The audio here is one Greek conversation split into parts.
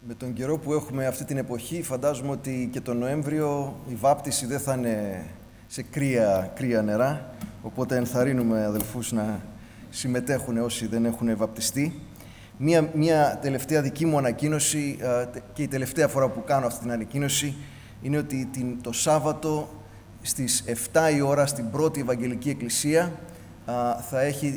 Με τον καιρό που έχουμε αυτή την εποχή, φαντάζομαι ότι και τον Νοέμβριο η βάπτιση δεν θα είναι σε κρύα νερά, οπότε ενθαρρύνουμε αδελφούς να συμμετέχουν όσοι δεν έχουν βαπτιστεί. Μία τελευταία δική μου ανακοίνωση και η τελευταία φορά που κάνω αυτή την ανακοίνωση είναι ότι το Σάββατο στις 7 η ώρα στην πρώτη Ευαγγελική Εκκλησία θα έχει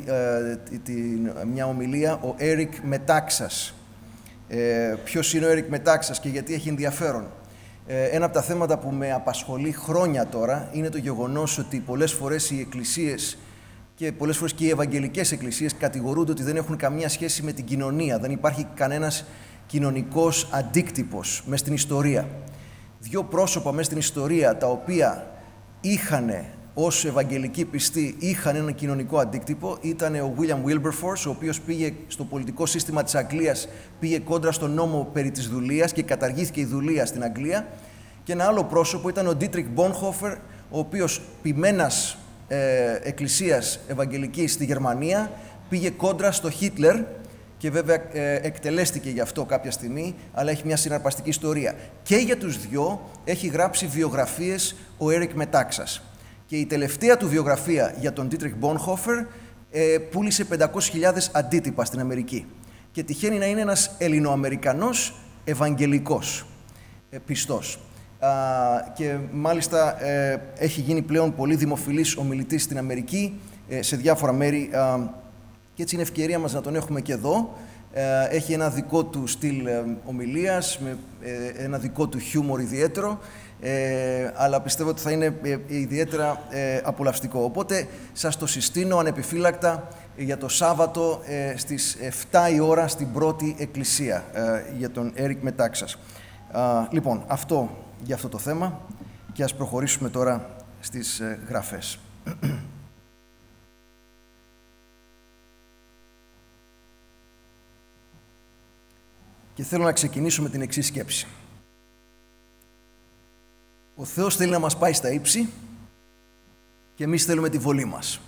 μια ομιλία ο Έρικ Μετάξας. Ποιος είναι ο Έρικ Μετάξας και γιατί έχει ενδιαφέρον? Ένα από τα θέματα που με απασχολεί χρόνια τώρα είναι το γεγονός ότι πολλές φορές οι εκκλησίες και πολλές φορές και οι ευαγγελικές εκκλησίες κατηγορούνται ότι δεν έχουν καμία σχέση με την κοινωνία. Δεν υπάρχει κανένας κοινωνικός αντίκτυπος μες στην ιστορία. Δύο πρόσωπα μες στην ιστορία τα οποία ως ευαγγελικοί πιστοί είχαν έναν κοινωνικό αντίκτυπο ήταν ο William Wilberforce, ο οποίος πήγε στο πολιτικό σύστημα της Αγγλίας, πήγε κόντρα στον νόμο περί της δουλείας και καταργήθηκε η δουλεία στην Αγγλία, και ένα άλλο πρόσωπο ήταν ο Dietrich Bonhoeffer, ο οποίος ποιμένας εκκλησίας ευαγγελικής στη Γερμανία πήγε κόντρα στο Χίτλερ και βέβαια εκτελέστηκε γι' αυτό κάποια στιγμή, αλλά έχει μια συναρπαστική ιστορία. Και για τους δυο έχει γράψει βιογραφίες ο Έρικ Μετάξας. Και η τελευταία του βιογραφία για τον Dietrich Bonhoeffer πούλησε 500.000 αντίτυπα στην Αμερική. Και τυχαίνει να είναι ένας Ελληνοαμερικανός ευαγγελικός πιστός. Και μάλιστα έχει γίνει πλέον πολύ δημοφιλής ομιλητής στην Αμερική, σε διάφορα μέρη, και έτσι είναι ευκαιρία μας να τον έχουμε και εδώ. Έχει ένα δικό του στυλ ομιλίας, με ένα δικό του χιούμορ ιδιαίτερο, αλλά πιστεύω ότι θα είναι ιδιαίτερα απολαυστικό. Οπότε σας το συστήνω ανεπιφύλακτα για το Σάββατο στις 7 η ώρα στην πρώτη εκκλησία για τον Έρικ Μετάξας. Λοιπόν, αυτό για αυτό το θέμα, και ας προχωρήσουμε τώρα στις γραφές. Και θέλω να ξεκινήσω με την εξής σκέψη. Ο Θεός θέλει να μας πάει στα ύψη και εμείς θέλουμε τη βολή μας.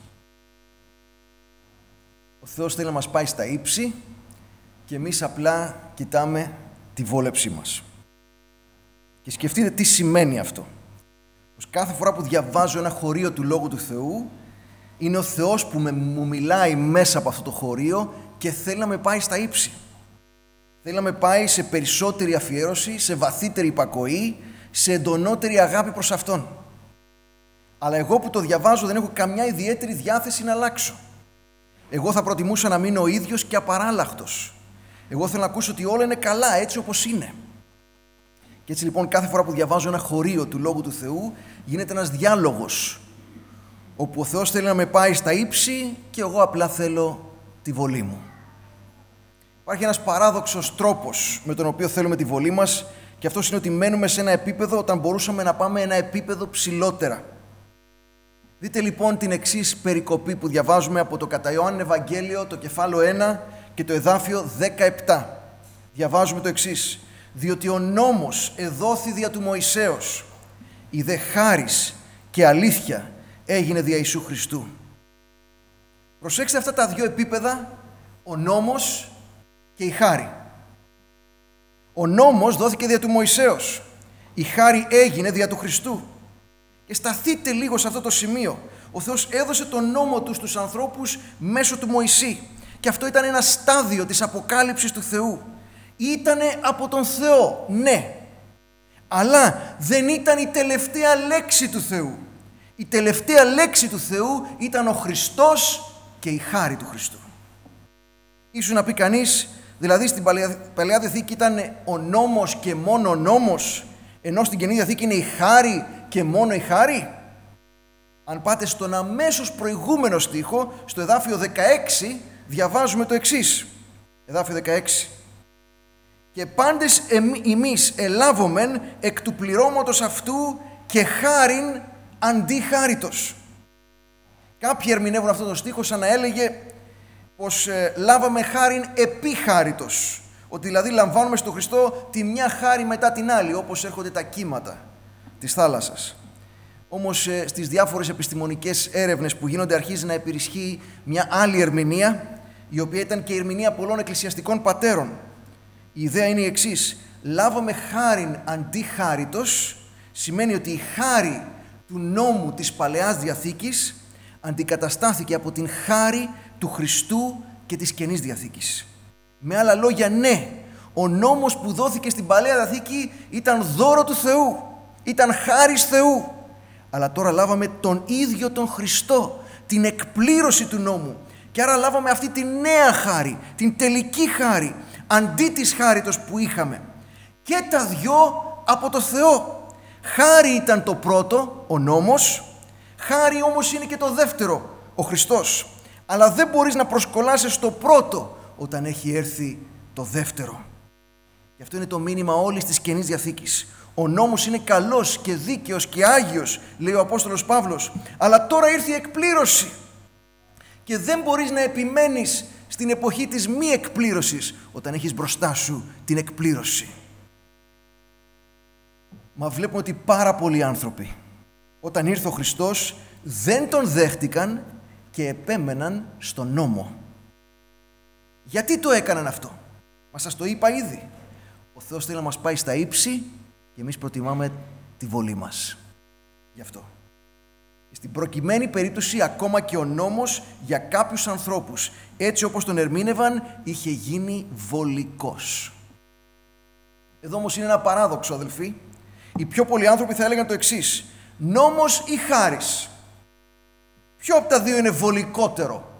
Ο Θεός θέλει να μας πάει στα ύψη και εμείς απλά κοιτάμε τη βόλεψή μας. Και σκεφτείτε τι σημαίνει αυτό. Πως κάθε φορά που διαβάζω ένα χωρίο του Λόγου του Θεού, είναι ο Θεός που μου μιλάει μέσα από αυτό το χωρίο και θέλει να με πάει στα ύψη. Θέλει να με πάει σε περισσότερη αφιέρωση, σε βαθύτερη υπακοή, σε εντονότερη αγάπη προς Αυτόν. Αλλά εγώ που το διαβάζω δεν έχω καμιά ιδιαίτερη διάθεση να αλλάξω. Εγώ θα προτιμούσα να μείνω ο ίδιος και απαράλλαχτος. Εγώ θέλω να ακούσω ότι όλα είναι καλά έτσι όπως είναι. Και έτσι λοιπόν κάθε φορά που διαβάζω ένα χωρίο του Λόγου του Θεού γίνεται ένας διάλογος, όπου ο Θεός θέλει να με πάει στα ύψη και εγώ απλά θέλω τη βολή μου. Υπάρχει ένας παράδοξος τρόπος με τον οποίο θέλουμε τη βολή μας, και αυτός είναι ότι μένουμε σε ένα επίπεδο όταν μπορούσαμε να πάμε ένα επίπεδο ψηλότερα. Δείτε λοιπόν την εξής περικοπή που διαβάζουμε από το κατά Ιωάννη Ευαγγέλιο, το κεφάλαιο 1 και το εδάφιο 17. Διαβάζουμε το εξής. «Διότι ο νόμος εδόθη δια του Μωυσέως, η δε χάρις και αλήθεια έγινε δια Ιησού Χριστού». Προσέξτε αυτά τα δύο επίπεδα, ο νόμος και η χάρη. Ο νόμος δόθηκε δια του Μωυσέως, η χάρη έγινε δια του Χριστού. Και σταθείτε λίγο σε αυτό το σημείο. Ο Θεός έδωσε τον νόμο του στους ανθρώπους μέσω του Μωυσή. Και αυτό ήταν ένα στάδιο της αποκάλυψης του Θεού. Ήτανε από τον Θεό, ναι. Αλλά δεν ήταν η τελευταία λέξη του Θεού. Η τελευταία λέξη του Θεού ήταν ο Χριστός και η χάρη του Χριστού. Ίσως να πει κανείς, δηλαδή στην Παλαιά Διαθήκη ήταν ο νόμος και μόνο ο νόμος, ενώ στην Καινή Διαθήκη είναι η χάρη και μόνο η χάρη. Αν πάτε στον αμέσως προηγούμενο στίχο, στο εδάφιο 16, διαβάζουμε το εξής. Εδάφιο 16. «Και πάντες εμείς ελάβομεν εκ του πληρώματος αυτού και χάριν αντί χάριτος». Κάποιοι ερμηνεύουν αυτό το στίχο σαν να έλεγε πως λάβαμε χάριν επί χάριτος. Ότι δηλαδή λαμβάνουμε στον Χριστό τη μια χάρη μετά την άλλη, όπως έρχονται τα κύματα της θάλασσας. Όμως στις διάφορες επιστημονικές έρευνες που γίνονται αρχίζει να υπερισχύει μια άλλη ερμηνεία, η οποία ήταν και η ερμηνεία πολλών εκκλησιαστικών πατέρων. Η ιδέα είναι η εξής. λάβαμε χάριν αντί χάριτος, σημαίνει ότι η χάρη του νόμου της Παλαιάς Διαθήκης αντικαταστάθηκε από την χάρη του Χριστού και της Καινής Διαθήκης. Με άλλα λόγια, ναι, ο νόμος που δόθηκε στην Παλαιά Διαθήκη ήταν δώρο του Θεού, ήταν χάρις Θεού. Αλλά τώρα λάβαμε τον ίδιο τον Χριστό, την εκπλήρωση του νόμου. Και άρα λάβαμε αυτή τη νέα χάρη, την τελική χάρη, αντί της χάριτος που είχαμε. Και τα δυο από το Θεό. Χάρη ήταν το πρώτο, ο νόμος, χάρη όμως είναι και το δεύτερο, ο Χριστός. Αλλά δεν μπορείς να προσκολάσεις στο πρώτο όταν έχει έρθει το δεύτερο. Και αυτό είναι το μήνυμα όλης της Καινής Διαθήκης. Ο νόμος είναι καλός και δίκαιος και άγιος, λέει ο Απόστολος Παύλος, αλλά τώρα ήρθε η εκπλήρωση. Και δεν μπορείς να επιμένεις στην εποχή της μη εκπλήρωσης όταν έχεις μπροστά σου την εκπλήρωση. Μα βλέπουμε ότι πάρα πολλοί άνθρωποι όταν ήρθε ο Χριστός δεν τον δέχτηκαν και επέμεναν στον νόμο. Γιατί το έκαναν αυτό? Μα σας το είπα ήδη. Ο Θεός θέλει να μας πάει στα ύψη και εμείς προτιμάμε τη βολή μας. Γι' αυτό. Στην προκειμένη περίπτωση ακόμα και ο νόμος για κάποιους ανθρώπους, έτσι όπως τον ερμήνευαν, είχε γίνει βολικός. Εδώ όμως είναι ένα παράδοξο, αδελφοί. Οι πιο πολλοί άνθρωποι θα έλεγαν το εξής: νόμος ή χάρις? Ποιο από τα δύο είναι βολικότερο?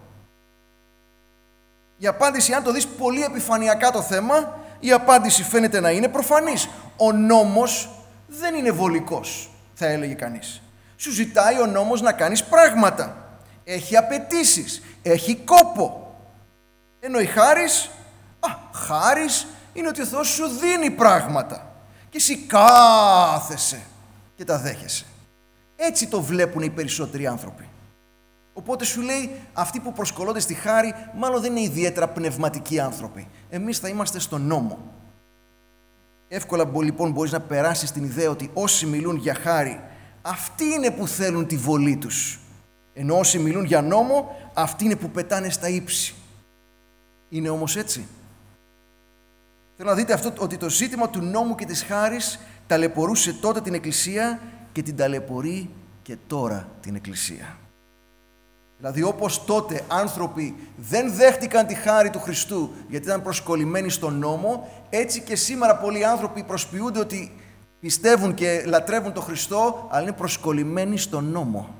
Η απάντηση, αν το δεις πολύ επιφανειακά το θέμα, η απάντηση φαίνεται να είναι προφανής. Ο νόμος δεν είναι βολικός, θα έλεγε κανείς. Σου ζητάει ο νόμος να κάνεις πράγματα. Έχει απαιτήσεις, έχει κόπο. Ενώ η χάρις, χάρις είναι ότι ο Θεός σου δίνει πράγματα και εσύ κάθεσαι και τα δέχεσαι. Έτσι το βλέπουν οι περισσότεροι άνθρωποι. Οπότε σου λέει, αυτοί που προσκολώνται στη χάρη μάλλον δεν είναι ιδιαίτερα πνευματικοί άνθρωποι. Εμείς θα είμαστε στον νόμο. Εύκολα λοιπόν μπορείς να περάσεις την ιδέα ότι όσοι μιλούν για χάρη, αυτοί είναι που θέλουν τη βολή τους. Ενώ όσοι μιλούν για νόμο, αυτοί είναι που πετάνε στα ύψη. Είναι όμως έτσι? Θέλω να δείτε αυτό, ότι το ζήτημα του νόμου και της χάρης ταλαιπωρούσε τότε την Εκκλησία και την ταλαιπωρεί και τώρα την Εκκλησία. Δηλαδή όπως τότε άνθρωποι δεν δέχτηκαν τη χάρη του Χριστού γιατί ήταν προσκολλημένοι στον νόμο, έτσι και σήμερα πολλοί άνθρωποι προσποιούνται ότι πιστεύουν και λατρεύουν τον Χριστό, αλλά είναι προσκολλημένοι στον νόμο.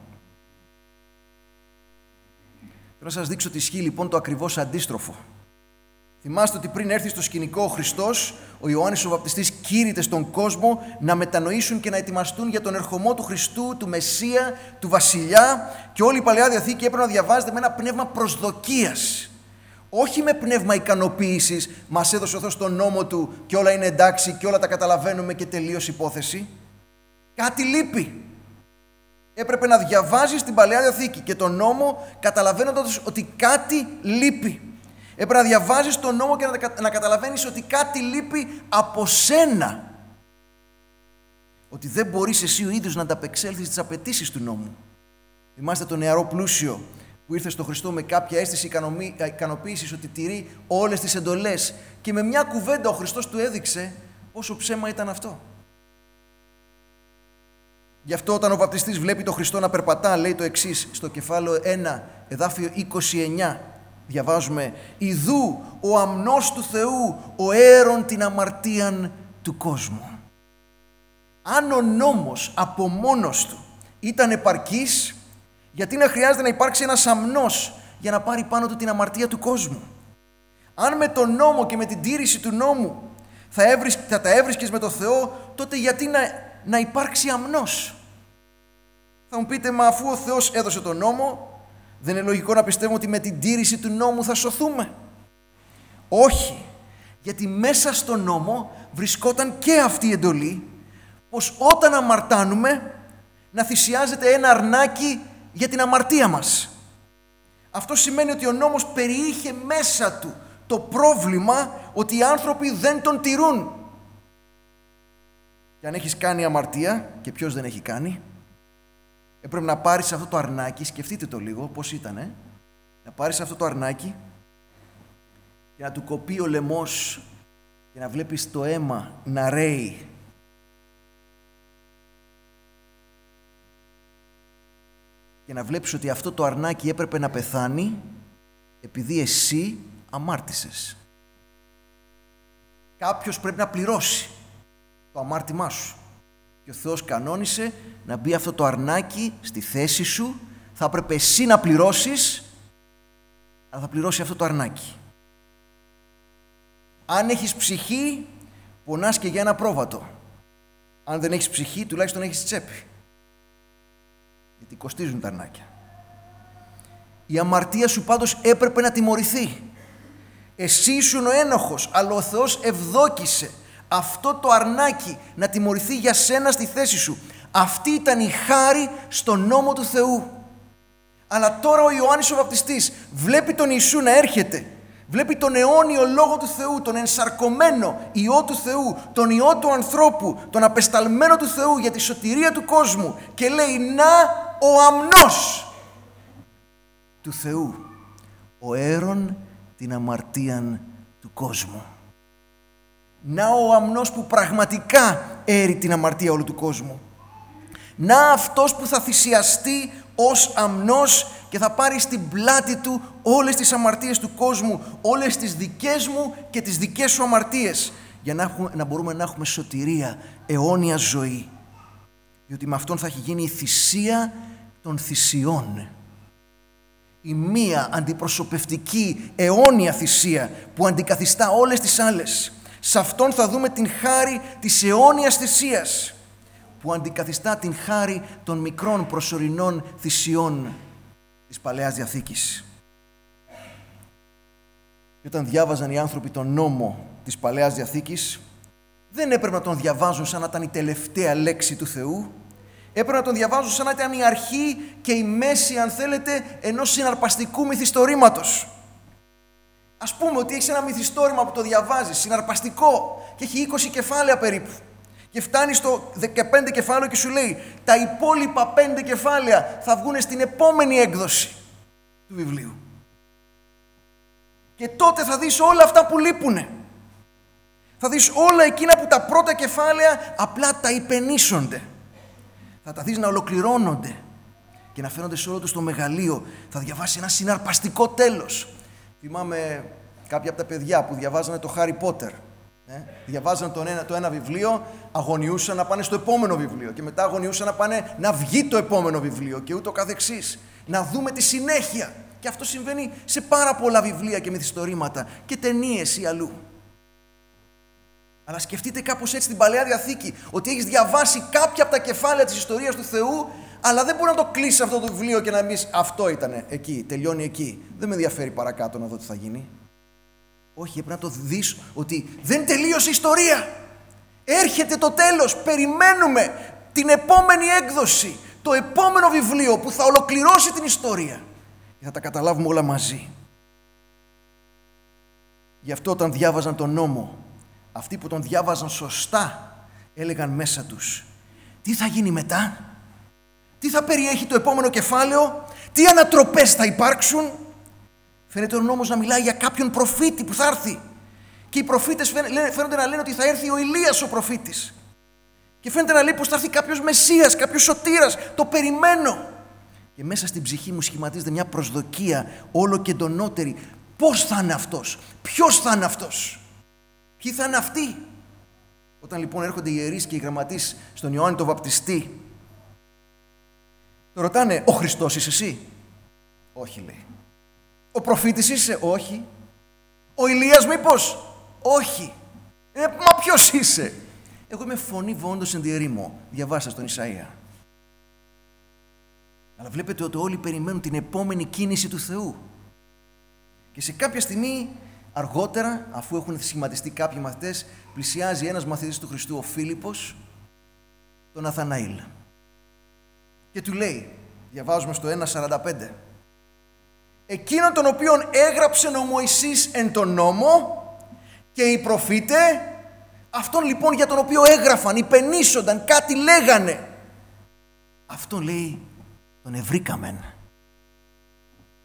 Θέλω να σας δείξω ότι ισχύει λοιπόν το ακριβώς αντίστροφο. Θυμάστε ότι πριν έρθει στο σκηνικό ο Χριστός, ο Ιωάννης ο Βαπτιστής κήρυτε στον κόσμο να μετανοήσουν και να ετοιμαστούν για τον ερχομό του Χριστού, του Μεσσία, του Βασιλιά, και όλη η Παλαιά Διαθήκη έπρεπε να διαβάζεται με ένα πνεύμα προσδοκίας. Όχι με πνεύμα ικανοποίησης, μας έδωσε ο Θεός τον νόμο Του και όλα είναι εντάξει και όλα τα καταλαβαίνουμε και τελείωσε υπόθεση. Κάτι λείπει. Έπρεπε να διαβάζεις την Παλαιά Διαθήκη και τον νόμο καταλαβαίνοντας ότι κάτι λείπει. Έπρεπε να διαβάζεις τον νόμο και να καταλαβαίνεις ότι κάτι λείπει από σένα. Ότι δεν μπορείς εσύ ο ίδιος να ανταπεξέλθεις στις απαιτήσεις του νόμου. Θυμάστε τον νεαρό πλούσιο που ήρθε στον Χριστό με κάποια αίσθηση ικανοποίησης ότι τηρεί όλες τις εντολές και με μια κουβέντα ο Χριστός του έδειξε πόσο ψέμα ήταν αυτό. Γι' αυτό όταν ο βαπτιστής βλέπει τον Χριστό να περπατά, λέει το εξής στο κεφάλαιο 1, εδάφιο 29. Διαβάζουμε: «Ιδού ο αμνός του Θεού, ο αίρον την αμαρτίαν του κόσμου». Αν ο νόμος από μόνος του ήταν επαρκής, γιατί να χρειάζεται να υπάρξει ένας αμνός για να πάρει πάνω του την αμαρτία του κόσμου? Αν με τον νόμο και με την τήρηση του νόμου θα τα έβρισκες με τον Θεό, τότε γιατί να υπάρξει αμνός? Θα μου πείτε, μα αφού ο Θεός έδωσε τον νόμο, δεν είναι λογικό να πιστεύουμε ότι με την τήρηση του νόμου θα σωθούμε? Όχι, γιατί μέσα στον νόμο βρισκόταν και αυτή η εντολή, πως όταν αμαρτάνουμε να θυσιάζεται ένα αρνάκι για την αμαρτία μας. Αυτό σημαίνει ότι ο νόμος περιείχε μέσα του το πρόβλημα ότι οι άνθρωποι δεν τον τηρούν. Και αν έχεις κάνει αμαρτία, και ποιος δεν έχει κάνει, έπρεπε να πάρεις αυτό το αρνάκι, σκεφτείτε το λίγο πώς ήτανε, να πάρεις αυτό το αρνάκι και να του κοπεί ο λαιμός και να βλέπεις το αίμα να ρέει και να βλέπεις ότι αυτό το αρνάκι έπρεπε να πεθάνει επειδή εσύ αμάρτησες. Κάποιος πρέπει να πληρώσει το αμάρτημά σου. Και ο Θεός κανόνισε να μπει αυτό το αρνάκι στη θέση σου. Θα έπρεπε εσύ να πληρώσεις, αλλά θα πληρώσει αυτό το αρνάκι. Αν έχεις ψυχή, πονάς και για ένα πρόβατο. Αν δεν έχεις ψυχή, τουλάχιστον έχεις τσέπη. Γιατί κοστίζουν τα αρνάκια. Η αμαρτία σου πάντως έπρεπε να τιμωρηθεί. Εσύ ήσουν ο ένοχος, αλλά ο Θεός ευδόκησε αυτό το αρνάκι να τιμωρηθεί για σένα στη θέση σου. Αυτή ήταν η χάρη στον νόμο του Θεού. Αλλά τώρα ο Ιωάννης ο Βαπτιστής βλέπει τον Ιησού να έρχεται. Βλέπει τον αιώνιο Λόγο του Θεού, τον ενσαρκωμένο Υιό του Θεού, τον Υιό του ανθρώπου, τον απεσταλμένο του Θεού για τη σωτηρία του κόσμου και λέει «Να ο αμνός του Θεού, ο αίρον την αμαρτίαν του κόσμου». Να ο αμνός που πραγματικά έρει την αμαρτία όλου του κόσμου. Να αυτός που θα θυσιαστεί ως αμνός και θα πάρει στην πλάτη του όλες τις αμαρτίες του κόσμου, όλες τις δικές μου και τις δικές σου αμαρτίες, για να μπορούμε να έχουμε σωτηρία, αιώνια ζωή. Διότι με αυτόν θα έχει γίνει η θυσία των θυσιών. Η μία αντιπροσωπευτική αιώνια θυσία που αντικαθιστά όλες τις άλλες. Σε αυτόν θα δούμε την χάρη της αιώνιας θυσίας που αντικαθιστά την χάρη των μικρών προσωρινών θυσιών της Παλαιάς Διαθήκης. Και όταν διάβαζαν οι άνθρωποι τον νόμο της Παλαιάς Διαθήκης, δεν έπρεπε να τον διαβάζουν σαν να ήταν η τελευταία λέξη του Θεού. Έπρεπε να τον διαβάζουν σαν να ήταν η αρχή και η μέση, αν θέλετε, ενός συναρπαστικού μυθιστορήματος. Ας πούμε ότι έχεις ένα μυθιστόρημα που το διαβάζεις, συναρπαστικό, και έχει 20 κεφάλαια περίπου. Και φτάνει στο 15 κεφάλαιο και σου λέει τα υπόλοιπα 5 κεφάλαια θα βγουν στην επόμενη έκδοση του βιβλίου. Και τότε θα δεις όλα αυτά που λείπουνε. Θα δεις όλα εκείνα που τα πρώτα κεφάλαια απλά τα υπενήσονται. Θα τα δεις να ολοκληρώνονται και να φαίνονται σε όλο τους το μεγαλείο. Θα διαβάσει ένα συναρπαστικό τέλος. Θυμάμαι κάποια από τα παιδιά που διαβάζανε το Χάρι Πότερ. Διαβάζαν το ένα βιβλίο, αγωνιούσαν να πάνε στο επόμενο βιβλίο και μετά αγωνιούσαν να πάνε να βγει το επόμενο βιβλίο και ούτω καθεξής. Να δούμε τη συνέχεια. Και αυτό συμβαίνει σε πάρα πολλά βιβλία και μυθιστορήματα και ταινίες ή αλλού. Αλλά σκεφτείτε κάπως έτσι την Παλαιά Διαθήκη, ότι έχεις διαβάσει κάποια από τα κεφάλαια της ιστορίας του Θεού, αλλά δεν μπορεί να το κλείσεις αυτό το βιβλίο και να πεις αυτό ήταν εκεί, τελειώνει εκεί. Δεν με ενδιαφέρει παρακάτω να δω τι θα γίνει. Όχι, πρέπει να το δεις ότι δεν τελείωσε η ιστορία. Έρχεται το τέλος, περιμένουμε την επόμενη έκδοση, το επόμενο βιβλίο που θα ολοκληρώσει την ιστορία. Και θα τα καταλάβουμε όλα μαζί. Γι' αυτό όταν διάβαζαν τον νόμο, αυτοί που τον διάβαζαν σωστά έλεγαν μέσα τους τι θα γίνει μετά, τι θα περιέχει το επόμενο κεφάλαιο, τι ανατροπές θα υπάρξουν. Φαίνεται ο νόμος να μιλάει για κάποιον προφήτη που θα έρθει. Και οι προφήτες φαίνονται να λένε ότι θα έρθει ο Ηλίας ο προφήτης. Και φαίνεται να λέει πως θα έρθει κάποιος Μεσσίας, κάποιος σωτήρας. Το περιμένω. Και μέσα στην ψυχή μου σχηματίζεται μια προσδοκία όλο και εντονότερη. Πώς θα είναι αυτός, ποιος θα είναι αυτός, ποιοι θα είναι αυτοί. Όταν λοιπόν έρχονται οι ιερείς και οι γραμματείς στον Ιωάννη τον Βαπτιστή, το ρωτάνε, ο Χριστός είσαι εσύ? Όχι, λέει. Ο προφήτης είσαι? Όχι. Ο Ηλίας μήπως? Όχι. Μα ποιος είσαι? Εγώ είμαι φωνή βόντος εν τη ερήμο. Διαβάστε στον Ισαΐα. Αλλά βλέπετε ότι όλοι περιμένουν την επόμενη κίνηση του Θεού. Και σε κάποια στιγμή αργότερα, αφού έχουν σχηματιστεί κάποιοι μαθητές, πλησιάζει ένας μαθητής του Χριστού, ο Φίλιππος, τον Ναθαναήλ. Και του λέει, διαβάζουμε στο 1.45, εκείνον τον οποίον έγραψε ο Μωυσής εν τον νόμο και οι προφήτε, αυτόν λοιπόν για τον οποίο έγραφαν, υπενήσονταν, κάτι λέγανε. Αυτόν λέει, τον ευρήκαμεν.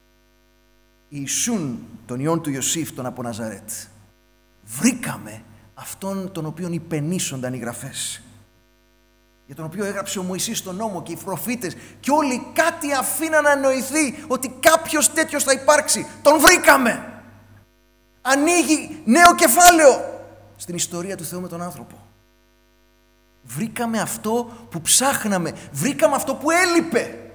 Ιησούν, τον Υιόν του Ιωσήφ, τον από Ναζαρέτ. Βρήκαμε αυτόν τον οποίον υπενήσονταν οι γραφές, για τον οποίο έγραψε ο Μωυσής στον νόμο και οι προφήτες, και όλοι κάτι αφήναν να εννοηθεί ότι κάποιος τέτοιος θα υπάρξει. Τον βρήκαμε! Ανοίγει νέο κεφάλαιο στην ιστορία του Θεού με τον άνθρωπο. Βρήκαμε αυτό που ψάχναμε. Βρήκαμε αυτό που έλειπε.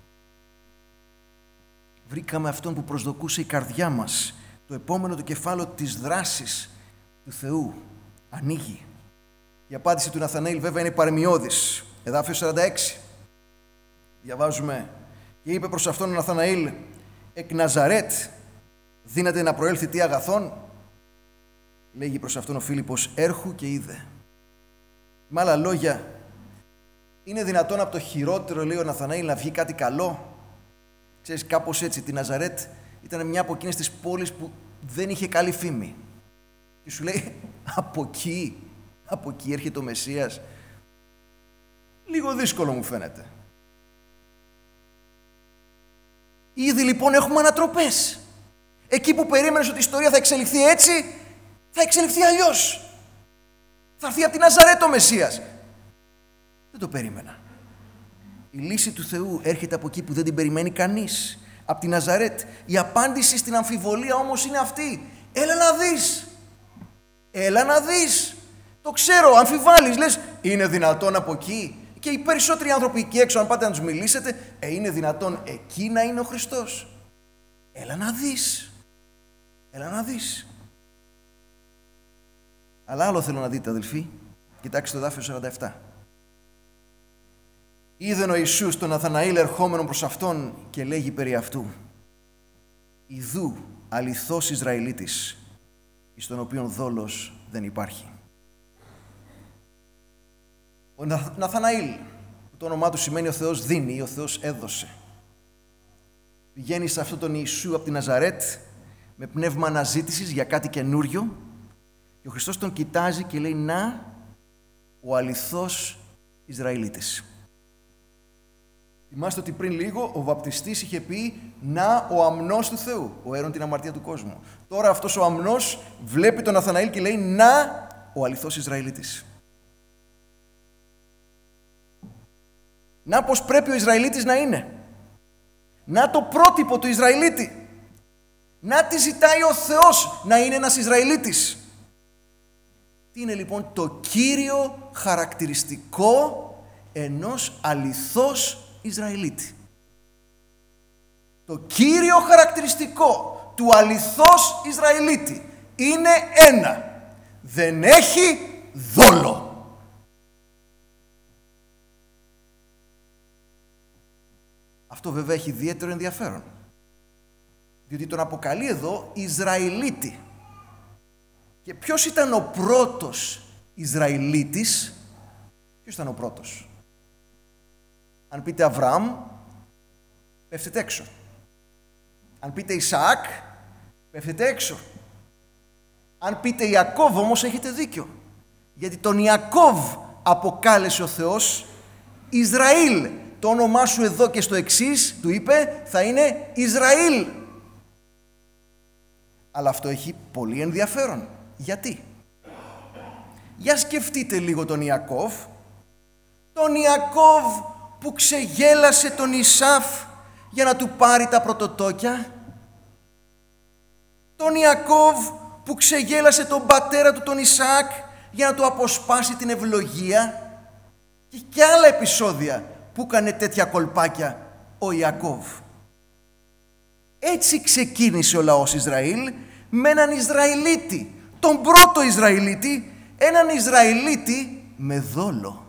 Βρήκαμε αυτόν που προσδοκούσε η καρδιά μας. Το επόμενο το κεφάλαιο της δράσης του Θεού ανοίγει. Η απάντηση του Ναθαναήλ βέβαια είναι παρεμιώδης. Εδάφιο 46. Διαβάζουμε: «Και είπε προς αυτόν ο Ναθαναήλ, εκ Ναζαρέτ δύναται να προέλθει τι αγαθόν?» Λέγει προς αυτόν ο Φίλιππος, «Έρχου και είδε». Με άλλα λόγια, είναι δυνατόν από το χειρότερο, λέει ο Ναθαναήλ, να βγει κάτι καλό? Ξέρεις, κάπως έτσι, τη Ναζαρέτ ήταν μια από εκείνες τις πόλεις που δεν είχε καλή φήμη. Και σου λέει, από εκεί έρχεται ο Μεσσίας. Λίγο δύσκολο μου φαίνεται. Ήδη λοιπόν έχουμε ανατροπές. Εκεί που περίμενες ότι η ιστορία θα εξελιχθεί έτσι, θα εξελιχθεί αλλιώς. Θα έρθει από τη Ναζαρέτ ο Μεσσίας. Δεν το περίμενα. Η λύση του Θεού έρχεται από εκεί που δεν την περιμένει κανείς. Από τη Ναζαρέτ. Η απάντηση στην αμφιβολία όμως είναι αυτή. Έλα να δεις. Έλα να δεις. Το ξέρω, αμφιβάλλεις, λες, είναι δυνατόν από εκεί? Και οι περισσότεροι άνθρωποι εκεί έξω, αν πάτε να τους μιλήσετε, είναι δυνατόν εκεί να είναι ο Χριστός? Έλα να δεις. Έλα να δεις. Αλλά άλλο θέλω να δείτε, αδελφοί. Κοιτάξτε το εδάφιο 47. Είδεν ο Ιησούς τον Ναθαναήλ ερχόμενον προς αυτόν και λέγει περί αυτού, «Ιδού αληθώς Ισραηλίτης, εις τον οποίον δόλος δεν υπάρχει». Ο Ναθαναήλ, που το όνομά του σημαίνει ο Θεός δίνει ή ο Θεός έδωσε, πηγαίνει σε αυτόν τον Ιησού από τη Ναζαρέτ με πνεύμα αναζήτησης για κάτι καινούριο, και ο Χριστός τον κοιτάζει και λέει, «Να, ο αληθώς Ισραηλίτης». Θυμάστε ότι πριν λίγο ο βαπτιστής είχε πει, «Να, ο αμνός του Θεού, ο έρων την αμαρτία του κόσμου». Τώρα αυτός ο αμνός βλέπει τον Ναθαναήλ και λέει, «Να, ο αληθώς Ισραηλίτης». Να πως πρέπει ο Ισραηλίτης να είναι. Να το πρότυπο του Ισραηλίτη. Να τι ζητάει ο Θεός να είναι ένας Ισραηλίτης. Τι είναι λοιπόν το κύριο χαρακτηριστικό ενός αληθώς Ισραηλίτη? Το κύριο χαρακτηριστικό του αληθώς Ισραηλίτη είναι ένα. Δεν έχει δόλο. Αυτό βέβαια έχει ιδιαίτερο ενδιαφέρον, διότι τον αποκαλεί εδώ Ισραηλίτη. Και ποιος ήταν ο πρώτος Ισραηλίτης? Ποιος ήταν ο πρώτος? Αν πείτε Αβραάμ, πέφτετε έξω. Αν πείτε Ισαάκ, πέφτετε έξω. Αν πείτε Ιακώβ όμως, έχετε δίκιο, γιατί τον Ιακώβ αποκάλεσε ο Θεός Ισραήλ. Το όνομά σου εδώ και στο εξής, του είπε, θα είναι Ισραήλ. Αλλά αυτό έχει πολύ ενδιαφέρον. Γιατί? Για σκεφτείτε λίγο τον Ιακώβ. Τον Ιακώβ που ξεγέλασε τον Ισάφ για να του πάρει τα πρωτοτόκια. Τον Ιακώβ που ξεγέλασε τον πατέρα του τον Ισαάκ για να του αποσπάσει την ευλογία. Και άλλα επεισόδια που έκανε τέτοια κολπάκια ο Ιακώβ. Έτσι ξεκίνησε ο λαός Ισραήλ, με έναν Ισραηλίτη, τον πρώτο Ισραηλίτη, έναν Ισραηλίτη με δόλο.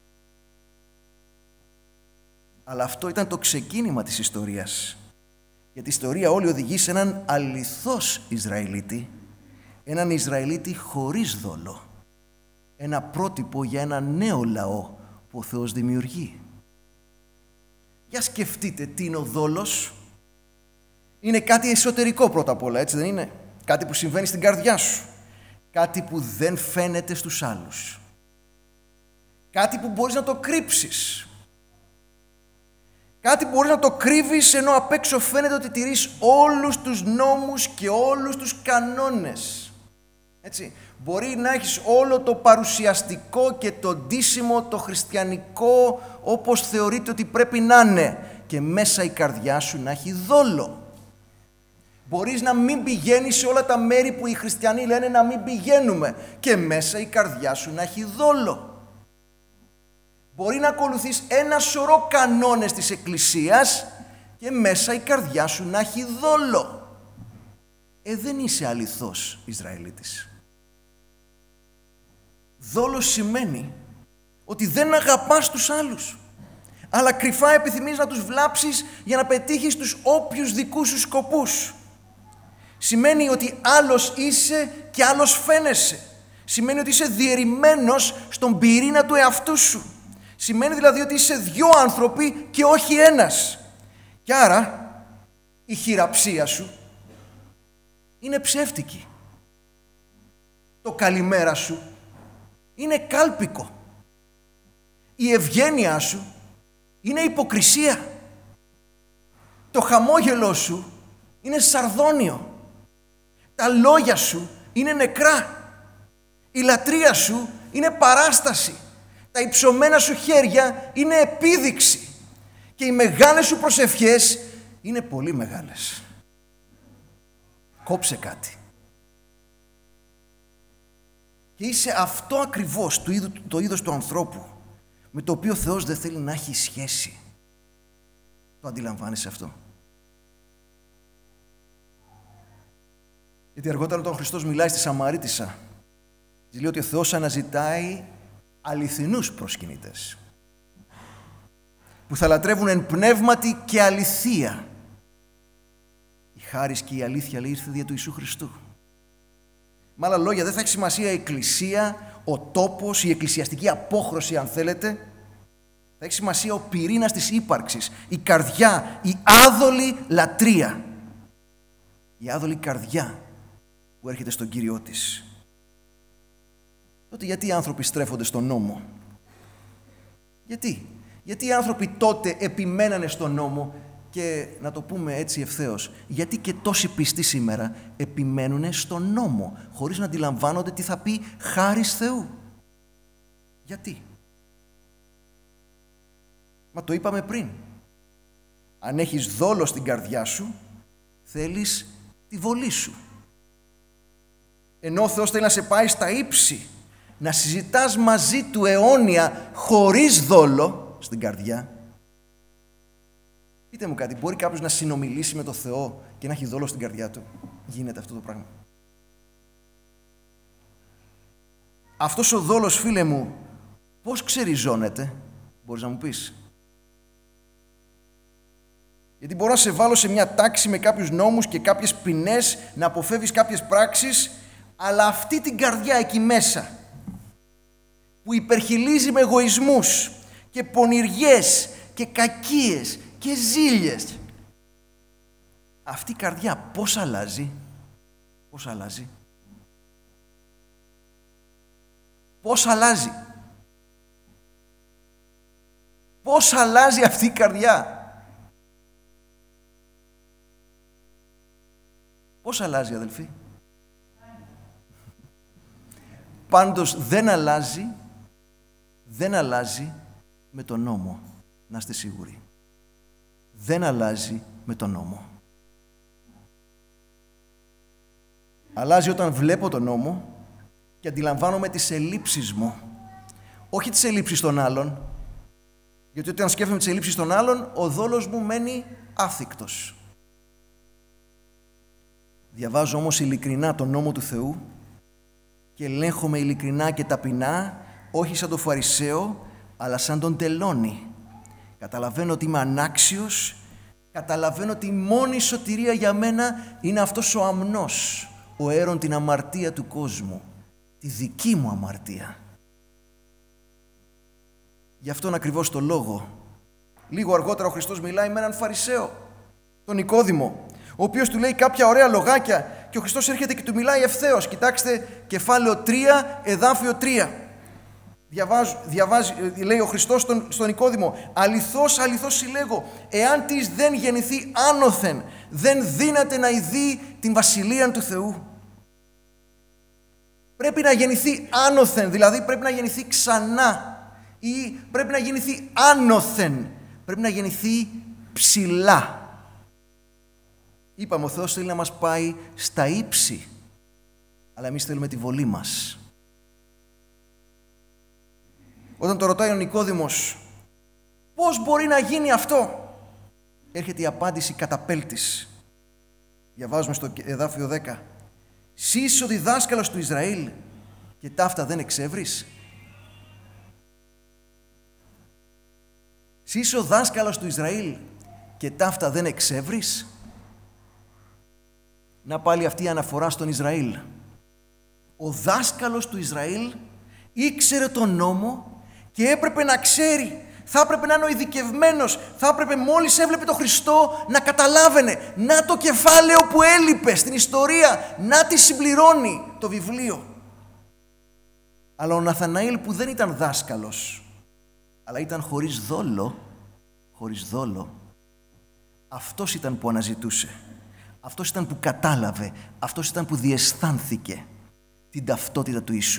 Αλλά αυτό ήταν το ξεκίνημα της ιστορίας. Γιατί η ιστορία όλη οδηγεί σε έναν αληθώς Ισραηλίτη, έναν Ισραηλίτη χωρίς δόλο. Ένα πρότυπο για ένα νέο λαό που ο Θεός δημιουργεί. Για σκεφτείτε τι είναι ο δόλος. Είναι κάτι εσωτερικό πρώτα απ' όλα, έτσι δεν είναι? Κάτι που συμβαίνει στην καρδιά σου. Κάτι που δεν φαίνεται στους άλλους. Κάτι που μπορείς να το κρύψεις. Κάτι που μπορείς να το κρύβεις ενώ απ' έξω φαίνεται ότι τηρείς όλους τους νόμους και όλους τους κανόνες. Έτσι. Μπορεί να έχεις όλο το παρουσιαστικό και το ντύσιμο, το χριστιανικό, όπως θεωρείται ότι πρέπει να είναι. Και μέσα η καρδιά σου να έχει δόλο. Μπορείς να μην πηγαίνεις σε όλα τα μέρη που οι χριστιανοί λένε να μην πηγαίνουμε. Και μέσα η καρδιά σου να έχει δόλο. Μπορεί να ακολουθείς ένα σωρό κανόνες της Εκκλησίας και μέσα η καρδιά σου να έχει δόλο. Δεν είσαι αληθώς Ισραηλίτης. Δόλος σημαίνει ότι δεν αγαπάς τους άλλους, αλλά κρυφά επιθυμείς να τους βλάψεις για να πετύχεις τους όποιους δικούς σου σκοπούς. Σημαίνει ότι άλλος είσαι και άλλος φαίνεσαι. Σημαίνει ότι είσαι διαιρημένος στον πυρήνα του εαυτού σου. Σημαίνει δηλαδή ότι είσαι δυο άνθρωποι και όχι ένας. Και άρα η χειραψία σου είναι ψεύτικη. Το καλημέρα σου είναι κάλπικο. Η ευγένειά σου είναι υποκρισία. Το χαμόγελό σου είναι σαρδόνιο. Τα λόγια σου είναι νεκρά. Η λατρεία σου είναι παράσταση. Τα υψωμένα σου χέρια είναι επίδειξη. Και οι μεγάλες σου προσευχές είναι πολύ μεγάλες. Κόψε κάτι. Και είσαι αυτό ακριβώς το είδος του ανθρώπου με το οποίο ο Θεός δεν θέλει να έχει σχέση. Το αντιλαμβάνεσαι αυτό? Γιατί αργότερα όταν ο Χριστός μιλάει στη Σαμαρίτισσα, λέει ότι ο Θεός αναζητάει αληθινούς προσκυνητές που θα λατρεύουν εν πνεύματι και αληθεία. Η χάρις και η αλήθεια, λέει, ήρθε δια του Ιησού Χριστού. Με άλλα λόγια, δεν θα έχει σημασία η εκκλησία, ο τόπος, η εκκλησιαστική απόχρωση, αν θέλετε. Θα έχει σημασία ο πυρήνας της ύπαρξης, η καρδιά, η άδολη λατρεία. Η άδολη καρδιά που έρχεται στον Κύριό της. Τότε γιατί οι άνθρωποι στρέφονται στον νόμο? Γιατί οι άνθρωποι τότε επιμένανε στον νόμο και, να το πούμε έτσι ευθέως, γιατί και τόσοι πιστοί σήμερα επιμένουν στον νόμο χωρίς να αντιλαμβάνονται τι θα πει χάρις Θεού? Γιατί? Μα το είπαμε πριν. Αν έχεις δόλο στην καρδιά σου, θέλεις τη βολή σου. Ενώ ο Θεός θέλει να σε πάει στα ύψη, να συζητάς μαζί του αιώνια χωρίς δόλο στην καρδιά. Πείτε μου κάτι, μπορεί κάποιος να συνομιλήσει με τον Θεό και να έχει δόλο στην καρδιά του? Γίνεται αυτό το πράγμα? Αυτός ο δόλος, φίλε μου, πώς ξεριζώνεται? Μπορείς να μου πεις? Γιατί μπορώ να σε βάλω σε μια τάξη με κάποιους νόμους και κάποιες ποινές, να αποφεύγεις κάποιες πράξεις, αλλά αυτή την καρδιά εκεί μέσα που υπερχιλίζει με εγωισμούς και πονηριές και κακίες και ζήλιες, αυτή η καρδιά πώς αλλάζει? Πώς αλλάζει? Πώς αλλάζει? Πώς αλλάζει αυτή η καρδιά? Πώς αλλάζει, αδελφοί? Πάντως δεν αλλάζει με τον νόμο, να είστε σίγουροι. Δεν αλλάζει με τον νόμο. Αλλάζει όταν βλέπω τον νόμο και αντιλαμβάνομαι τις ελλείψεις μου, όχι τις ελλείψεις των άλλων, γιατί όταν σκέφτομαι τις ελλείψεις των άλλων, ο δόλος μου μένει άθικτος. Διαβάζω όμως ειλικρινά τον νόμο του Θεού και ελέγχομαι ειλικρινά και ταπεινά, όχι σαν τον Φαρισαίο, αλλά σαν τον τελώνη. Καταλαβαίνω ότι είμαι ανάξιος, καταλαβαίνω ότι η μόνη σωτηρία για μένα είναι αυτός ο αμνός, ο αίρον την αμαρτία του κόσμου, τη δική μου αμαρτία. Γι' αυτόν ακριβώς το λόγο, λίγο αργότερα ο Χριστός μιλάει με έναν Φαρισαίο, τον Νικόδημο, ο οποίος του λέει κάποια ωραία λογάκια και ο Χριστός έρχεται και του μιλάει ευθέως. Κοιτάξτε, κεφάλαιο 3, εδάφιο 3. Λέει ο Χριστός στον Νικόδημο, αληθώς, αληθώς συλλέγω, εάν της δεν γεννηθεί άνωθεν, δεν δύναται να ειδεί την βασιλεία του Θεού. πρέπει να γεννηθεί άνωθεν, δηλαδή πρέπει να γεννηθεί ξανά, ή πρέπει να γεννηθεί άνωθεν, πρέπει να γεννηθεί ψηλά. Είπαμε, ο Θεός θέλει να μας πάει στα ύψη, αλλά εμείς θέλουμε τη βολή μας. Όταν το ρωτάει ο Νικόδημος πώς μπορεί να γίνει αυτό, έρχεται η απάντηση καταπέλτης. Διαβάζουμε στο εδάφιο 10. «Συ είσαι ο διδάσκαλος του Ισραήλ και ταύτα δεν εξεύρεις». «Συ είσαι ο δάσκαλος του Ισραήλ και ταύτα δεν εξεύρεις». Να πάλι αυτή η αναφορά στον Ισραήλ. Ο δάσκαλος του Ισραήλ ήξερε τον νόμο και έπρεπε να ξέρει. Θα έπρεπε να είναι ο ειδικευμένος. Θα έπρεπε μόλις έβλεπε τον Χριστό να καταλάβαινε. Να το κεφάλαιο που έλειπε στην ιστορία. Να τη συμπληρώνει το βιβλίο. Αλλά ο Ναθαναήλ που δεν ήταν δάσκαλος, αλλά ήταν χωρίς δόλο, αυτός ήταν που αναζητούσε. Αυτός ήταν που κατάλαβε. Αυτός ήταν που διαισθάνθηκε την ταυτότητα του Ιησού.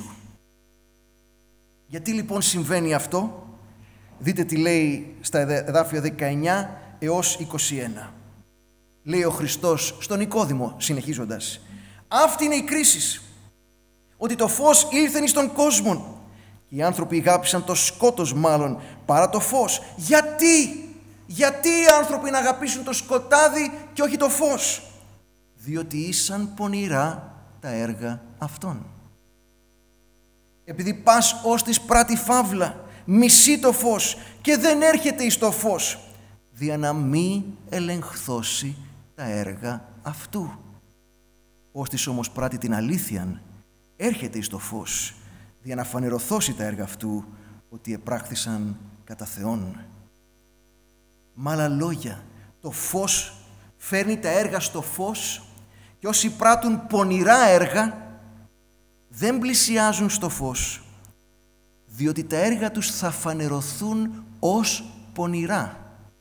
Γιατί λοιπόν συμβαίνει αυτό? Δείτε τι λέει στα εδάφια 19 έως 21. Λέει ο Χριστός στον Νικόδημο, συνεχίζοντας. Αυτή είναι η κρίση. Ότι το φως ήλθεν εις τον κόσμο και οι άνθρωποι αγάπησαν το σκότος μάλλον παρά το φως. Γιατί οι άνθρωποι να αγαπήσουν το σκοτάδι και όχι το φως? Διότι ήσαν πονηρά τα έργα αυτών. Επειδή πας ως της πράτη φαύλα, μισεί το φως και δεν έρχεται εις το φως, δια να μη ελεγχθώσει τα έργα αυτού. Ως της όμως πράτη την αλήθειαν, έρχεται εις το φως, δια να φανερωθώσει τα έργα αυτού, ότι επράχθησαν κατά Θεόν. Με άλλα λόγια, το φως φέρνει τα έργα στο φως και όσοι πράττουν πονηρά έργα δεν πλησιάζουν στο φως, διότι τα έργα τους θα φανερωθούν ως πονηρά.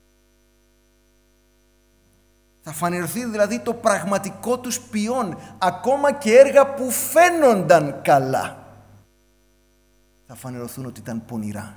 Θα φανερωθεί δηλαδή το πραγματικό τους ποιόν, ακόμα και έργα που φαίνονταν καλά. Θα φανερωθούν ότι ήταν πονηρά.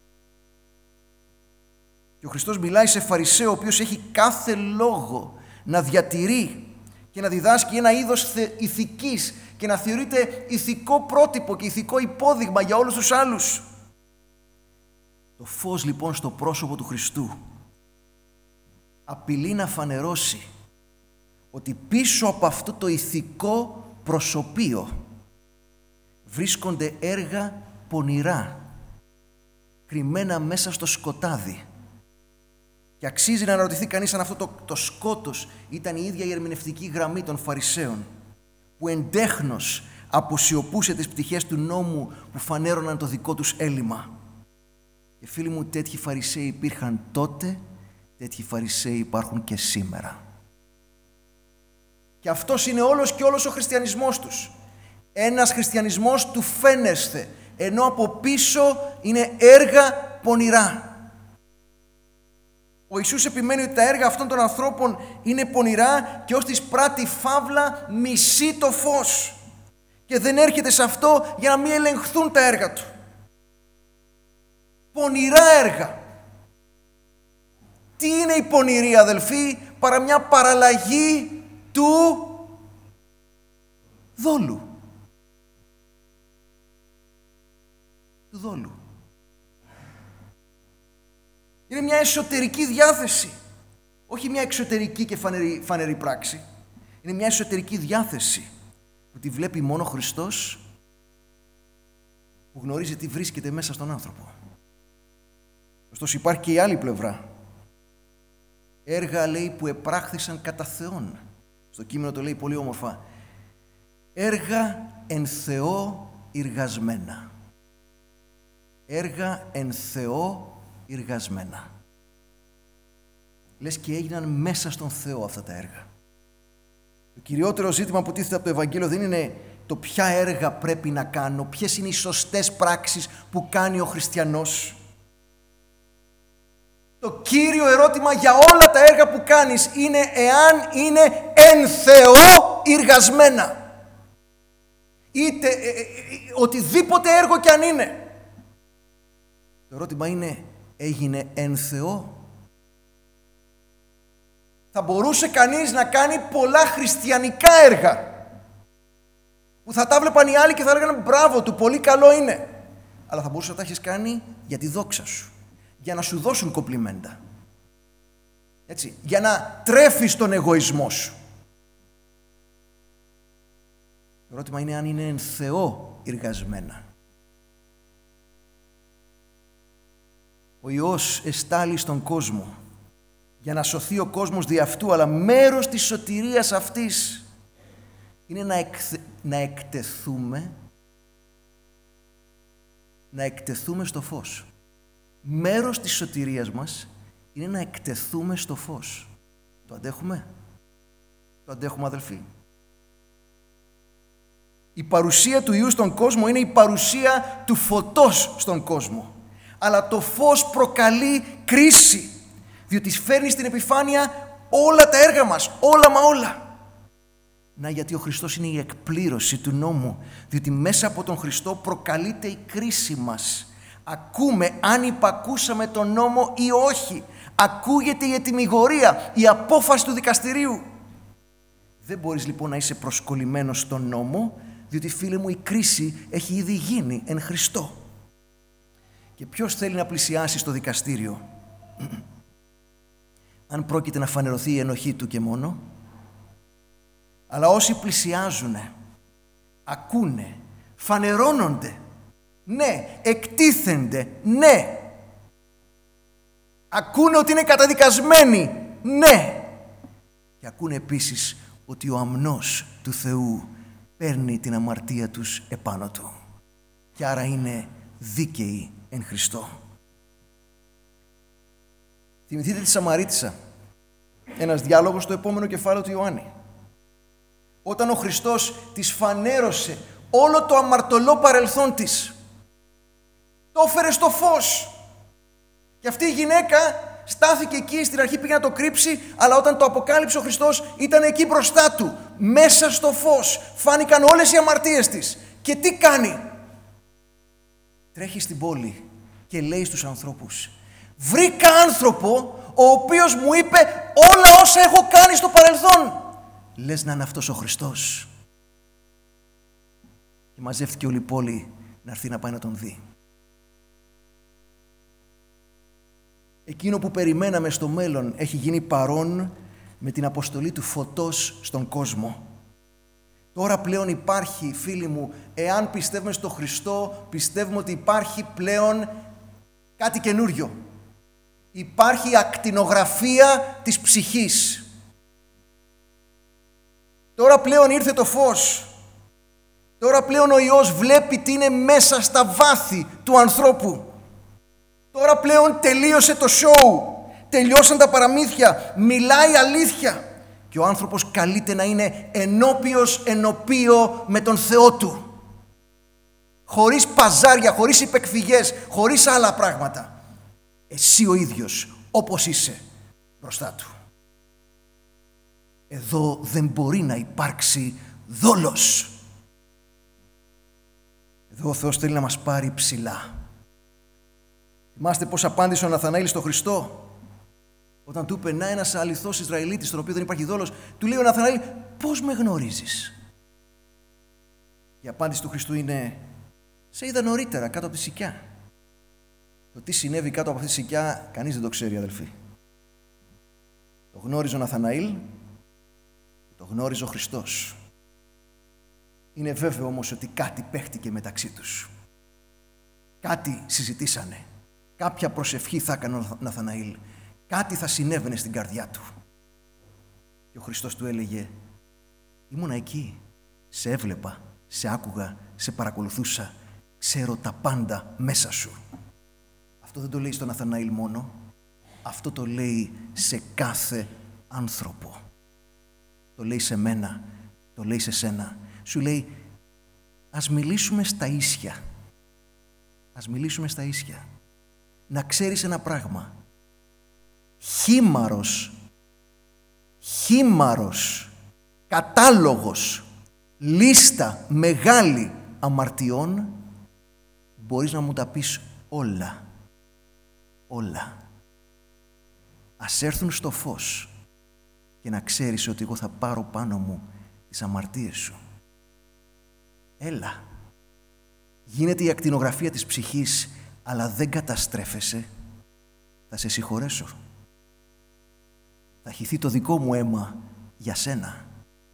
Και ο Χριστός μιλάει σε Φαρισαίο, ο οποίος έχει κάθε λόγο να διατηρεί και να διδάσκει ένα είδος ηθικής και να θεωρείται ηθικό πρότυπο και ηθικό υπόδειγμα για όλους τους άλλους. Το φως λοιπόν στο πρόσωπο του Χριστού απειλεί να φανερώσει ότι πίσω από αυτό το ηθικό προσωπείο βρίσκονται έργα πονηρά, κρυμμένα μέσα στο σκοτάδι. Και αξίζει να αναρωτηθεί κανείς αν αυτό το σκότος ήταν η ίδια η ερμηνευτική γραμμή των Φαρισαίων, που εντέχνως αποσιωπούσε τις πτυχές του νόμου που φανέρωναν το δικό τους έλλειμμα. Και φίλοι μου, τέτοιοι Φαρισαίοι υπήρχαν τότε, τέτοιοι Φαρισαίοι υπάρχουν και σήμερα. Και αυτός είναι όλος και όλος ο χριστιανισμός τους. Ένας χριστιανισμός του φαίνεσθε, ενώ από πίσω είναι έργα πονηρά. Ο Ιησούς επιμένει ότι τα έργα αυτών των ανθρώπων είναι πονηρά και ως της πράτη φαύλα μισεί το φως και δεν έρχεται σε αυτό για να μην ελεγχθούν τα έργα του. Πονηρά έργα. Τι είναι η πονηρή, αδελφοί, παρά μια παραλλαγή του δόλου. Του δόλου. Είναι μια εσωτερική διάθεση, όχι μια εξωτερική και φανερή πράξη. Είναι μια εσωτερική διάθεση που τη βλέπει μόνο ο Χριστός, που γνωρίζει τι βρίσκεται μέσα στον άνθρωπο. Ωστόσο υπάρχει και η άλλη πλευρά. Έργα, λέει, που επράχθησαν κατά Θεόν. Στο κείμενο το λέει πολύ όμορφα. Έργα εν Θεώ ιργασμένα. Έργα εν Θεώ ιργασμένα. Λες και έγιναν μέσα στον Θεό αυτά τα έργα. Το κυριότερο ζήτημα που τίθεται από το Ευαγγέλιο δεν είναι το ποια έργα πρέπει να κάνω, ποιες είναι οι σωστές πράξεις που κάνει ο χριστιανός. Το κύριο ερώτημα για όλα τα έργα που κάνεις είναι εάν είναι εν Θεώ ιργασμένα. είτε οτιδήποτε έργο κι αν είναι. Το ερώτημα είναι, έγινε εν Θεώ? Θα μπορούσε κανείς να κάνει πολλά χριστιανικά έργα που θα τα βλέπαν οι άλλοι και θα έλεγαν μπράβο του, πολύ καλό είναι. Αλλά θα μπορούσε να τα έχεις κάνει για τη δόξα σου, για να σου δώσουν κομπλιμέντα. Έτσι, για να τρέφεις τον εγωισμό σου. Το ερώτημα είναι αν είναι εν Θεώ εργασμένα. Ο Υιός εστάλει στον κόσμο για να σωθεί ο κόσμος δι' αυτού, αλλά μέρος της σωτηρίας αυτής είναι να εκτεθούμε στο φως. Μέρος της σωτηρίας μας είναι να εκτεθούμε στο φως. Το αντέχουμε? Το αντέχουμε, αδελφοί? Η παρουσία του Υιού στον κόσμο είναι η παρουσία του φωτός στον κόσμο. Αλλά το φως προκαλεί κρίση, διότι φέρνει στην επιφάνεια όλα τα έργα μας, όλα μα όλα. Να, γιατί ο Χριστός είναι η εκπλήρωση του νόμου, διότι μέσα από τον Χριστό προκαλείται η κρίση μας. Ακούμε αν υπακούσαμε τον νόμο ή όχι. Ακούγεται η ετυμηγορία, η απόφαση του δικαστηρίου. Δεν μπορείς λοιπόν να είσαι προσκολλημένος στον νόμο, διότι, φίλε μου, η κρίση έχει ήδη γίνει εν Χριστώ. Και ποιος θέλει να πλησιάσει στο δικαστήριο αν πρόκειται να φανερωθεί η ενοχή του και μόνο? Αλλά όσοι πλησιάζουνε, ακούνε, φανερώνονται, ναι, εκτίθενται, ναι, ακούνε ότι είναι καταδικασμένοι, ναι, και ακούνε επίσης ότι ο αμνός του Θεού παίρνει την αμαρτία τους επάνω του και άρα είναι δίκαιοι εν Χριστώ. Θυμηθείτε τη Σαμαρίτισσα, ένας διάλογος στο επόμενο κεφάλαιο του Ιωάννη. Όταν ο Χριστός της φανέρωσε όλο το αμαρτωλό παρελθόν της, το έφερε στο φως. Και αυτή η γυναίκα στάθηκε εκεί, στην αρχή πήγε να το κρύψει, αλλά όταν το αποκάλυψε ο Χριστός ήταν εκεί μπροστά του, μέσα στο φως. Φάνηκαν όλες οι αμαρτίες της. Και τι κάνει? Τρέχει στην πόλη και λέει στους ανθρώπους, βρήκα άνθρωπο ο οποίος μου είπε όλα όσα έχω κάνει στο παρελθόν. Λες να είναι αυτός ο Χριστός? Και μαζεύτηκε όλη η πόλη να έρθει να πάει να τον δει. Εκείνο που περιμέναμε στο μέλλον έχει γίνει παρόν με την αποστολή του φωτός στον κόσμο. Τώρα πλέον υπάρχει, φίλοι μου, εάν πιστεύουμε στο Χριστό, πιστεύουμε ότι υπάρχει πλέον κάτι καινούριο. Υπάρχει η ακτινογραφία της ψυχής. Τώρα πλέον ήρθε το φως. Τώρα πλέον ο Υιός βλέπει τι είναι μέσα στα βάθη του ανθρώπου. Τώρα πλέον τελείωσε το σόου. Τελειώσαν τα παραμύθια. Μιλάει αλήθεια. Και ο άνθρωπος καλείται να είναι ενώπιο με τον Θεό του. Χωρίς παζάρια, χωρίς υπεκφυγές, χωρίς άλλα πράγματα. Εσύ ο ίδιος, όπως είσαι, μπροστά του. Εδώ δεν μπορεί να υπάρξει δόλος. Εδώ ο Θεός θέλει να μας πάρει ψηλά. Θυμάστε πώς απάντησε ο Ναθαναήλ στον Χριστό? Όταν του είπε να ένας αληθώς Ισραηλίτης, στον οποίο δεν υπάρχει δόλος, του λέει ο Ναθαναήλ, πώς με γνωρίζεις? Η απάντηση του Χριστού είναι, σε είδα νωρίτερα κάτω από τη σικιά. Το τι συνέβη κάτω από αυτή τη σικιά, κανείς δεν το ξέρει, αδελφοί. Το γνώριζε ο Ναθαναήλ, το γνώριζε ο Χριστός. Είναι βέβαιο όμως ότι κάτι παίχτηκε μεταξύ τους. Κάτι συζητήσανε. Κάποια προσευχή θα έκανε ο Ναθαναήλ. Κάτι θα συνέβαινε στην καρδιά του. Και ο Χριστός του έλεγε, ήμουνα εκεί, σε έβλεπα, σε άκουγα, σε παρακολουθούσα, ξέρω τα πάντα μέσα σου. Αυτό δεν το λέει στον Ναθαναήλ μόνο, αυτό το λέει σε κάθε άνθρωπο. Το λέει σε μένα, το λέει σε σένα. Σου λέει, ας μιλήσουμε στα ίσια. Ας μιλήσουμε στα ίσια. Να ξέρεις ένα πράγμα. Χήμαρος, κατάλογος λίστα μεγάλη αμαρτιών, μπορείς να μου τα πεις όλα. Όλα. Ας έρθουν στο φως και να ξέρεις ότι εγώ θα πάρω πάνω μου τις αμαρτίες σου. Έλα. Γίνεται η ακτινογραφία της ψυχής, αλλά δεν καταστρέφεσαι. Θα σε συγχωρέσω. Θα χυθεί το δικό μου αίμα για σένα.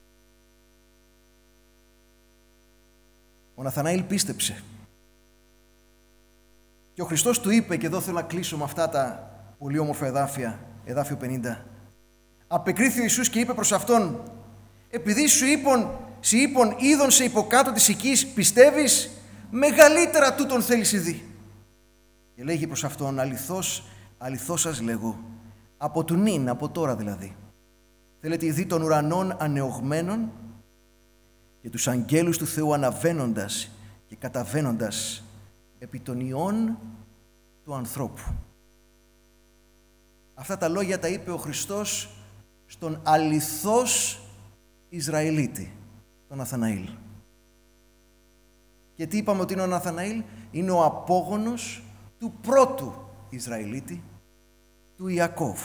Ο Ναθαναήλ πίστεψε. Και ο Χριστός του είπε, και εδώ θέλω να κλείσω με αυτά τα πολύ όμορφα εδάφια, εδάφιο 50. Απεκρίθη ο Ιησούς και είπε προς αυτόν, επειδή σου είπον είδον σε υποκάτω της οικής, πιστεύεις, μεγαλύτερα τούτον θέλεις ειδεί. Και λέγει προς αυτόν, αληθώς σας λέγω, από του νυν, από τώρα δηλαδή, θέλετε ειδεί των ουρανών ανεωγμένων και τους αγγέλους του Θεού αναβαίνοντας και καταβαίνοντας επί των ιών του ανθρώπου. Αυτά τα λόγια τα είπε ο Χριστός στον αληθώς Ισραηλίτη, τον Ναθαναήλ. Και τι είπαμε ότι είναι ο Ναθαναήλ? Είναι ο απόγονος του πρώτου Ισραηλίτη, του Ιακώβ.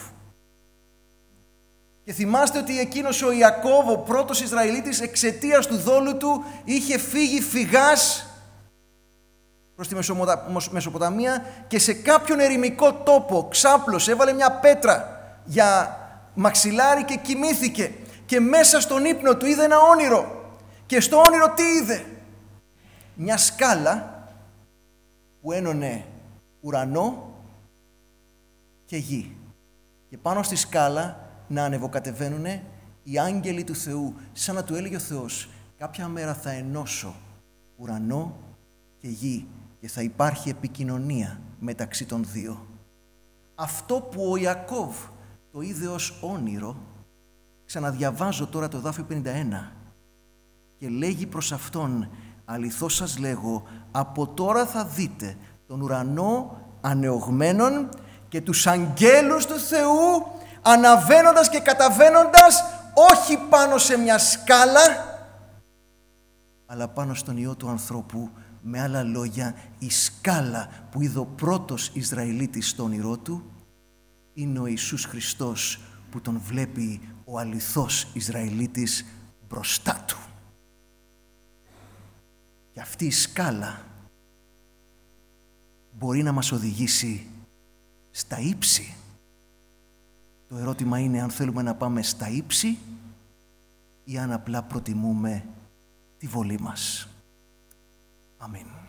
Και θυμάστε ότι εκείνος ο Ιακώβ, ο πρώτος Ισραηλίτης, εξαιτίας του δόλου του, είχε φύγει φυγάς προς τη Μεσοποταμία και σε κάποιον ερημικό τόπο ξάπλωσε, έβαλε μια πέτρα για μαξιλάρι και κοιμήθηκε. Και μέσα στον ύπνο του είδε ένα όνειρο. Και στο όνειρο τι είδε? Μια σκάλα που ένωνε ουρανό και γη. Και πάνω στη σκάλα να ανεβοκατεβαίνουνε οι άγγελοι του Θεού, σαν να του έλεγε ο Θεός, κάποια μέρα θα ενώσω ουρανό και γη και θα υπάρχει επικοινωνία μεταξύ των δύο. Αυτό που ο Ιακώβ το είδε ως όνειρο, ξαναδιαβάζω τώρα το εδάφιο 51 και λέγει προς αυτόν, αληθώς σας λέγω, από τώρα θα δείτε τον ουρανό ανεωγμένον και τους αγγέλους του Θεού αναβαίνοντας και καταβαίνοντας, όχι πάνω σε μια σκάλα, αλλά πάνω στον Υιό του ανθρώπου. Με άλλα λόγια, η σκάλα που είδε ο πρώτος Ισραηλίτης στο όνειρό του είναι ο Ιησούς Χριστός, που τον βλέπει ο αληθώς Ισραηλίτης μπροστά του. Και αυτή η σκάλα μπορεί να μας οδηγήσει στα ύψη. Το ερώτημα είναι αν θέλουμε να πάμε στα ύψη ή αν απλά προτιμούμε τη βολή μας. Αμήν.